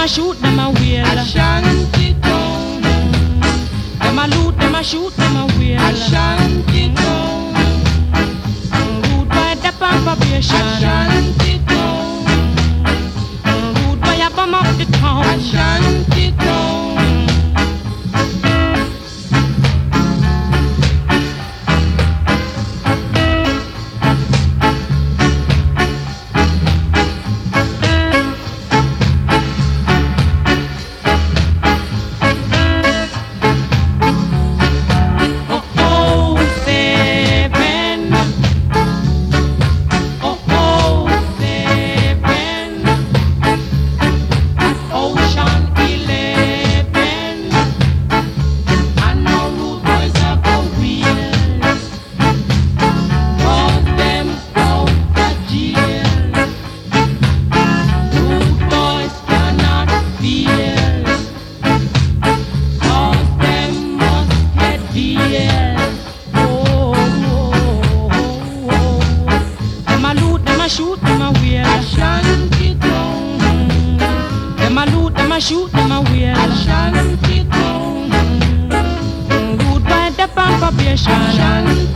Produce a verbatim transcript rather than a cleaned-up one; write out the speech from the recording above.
shoot, them a wheel. Ashanti town. Them a loot, them a shoot, them a wheel. Ashanti town. Rude by the probation. Ashanti town. Rude by a bum up the town. Ashanti town. Shoot them a wheel. Ashanti town. Them a loot, them a shoot, them a wheel. Ashanti town. Rude by the probation.